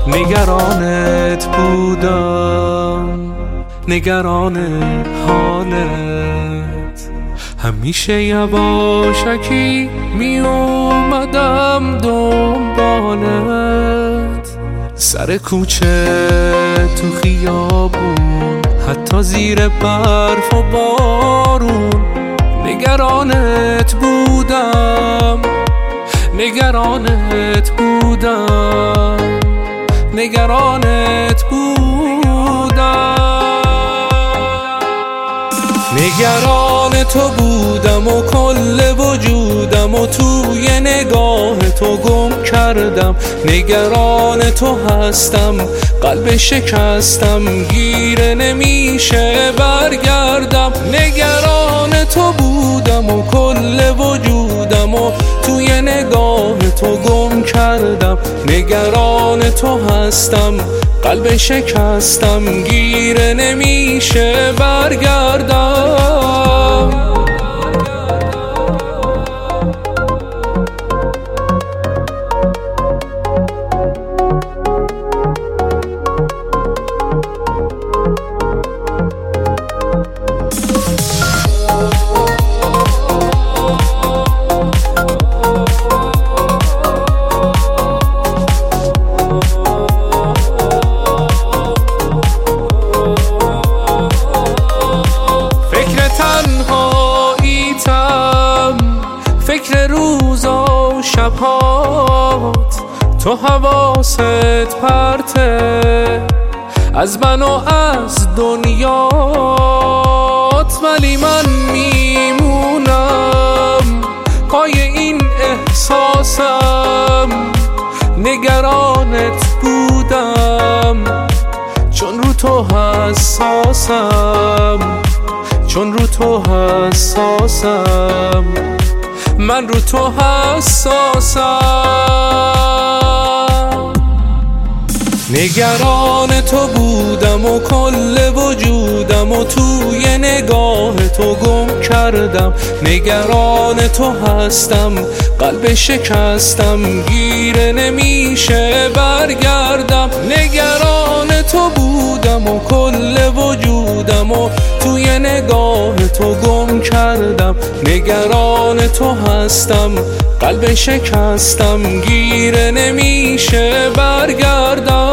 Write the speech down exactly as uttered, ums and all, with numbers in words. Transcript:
نگرانت بودم، نگران حالت. همیشه یواشکی می اومدم دنبالت، سر کوچه تو خیابون، حتی زیر برف و بارون. نگرانت بودم، نگرانت بودم، نگرانت بودم. نگران تو بودم و کل وجودم و توی نگاه تو گم کردم. نگران تو هستم، قلب شکستم، گیره نمیشه برگردم. نگران تو بودم و کل وجودم و توی نگاه تو گم کردم. نگران تو هستم، قلب شکستم، گیره نمیشه برگردم. فکر روزا و شبهات، تو حواست پرته از من و از دنیات. ولی من میمونم پای این احساسم. نگرانت بودم چون رو تو حساسم، چون رو تو حساسم، من رو تو حساسم. نگران تو بودم و کل وجودم و توی نگاه تو گم کردم. نگران تو هستم، قلب شکستم، گیره نمیشه برگردم. نگران تو بودم و کل وجودم و توی نگاه تو گم کردم. نگران تو هستم، قلب شکستم، گیره نمیشه برگردم.